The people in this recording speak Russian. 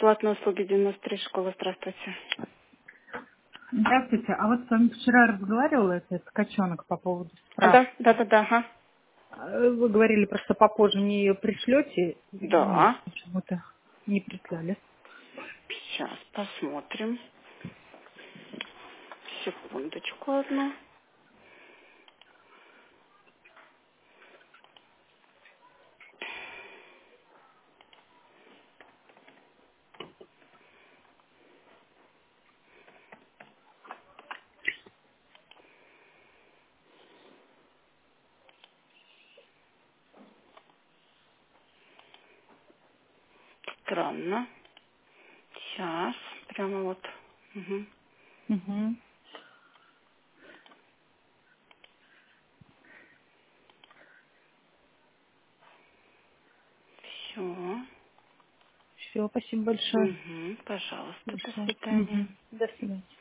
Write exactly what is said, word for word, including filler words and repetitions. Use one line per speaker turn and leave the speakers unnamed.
Платные услуги девяносто три школа. Здравствуйте.
Здравствуйте. А вот с вами вчера разговаривала этот Ткаченок по поводу
А,
справки.
да, да, да, да, ага.
Э, Вы говорили, просто попозже мне ее пришлете. Ну,
Да.
почему-то не прислали.
Сейчас посмотрим. Секундочку одну. Странно. Сейчас. Прямо вот. Угу.
Угу.
Все.
Все, спасибо большое.
Угу. Пожалуйста, до
Хорошо.
свидания.
Угу. До свидания.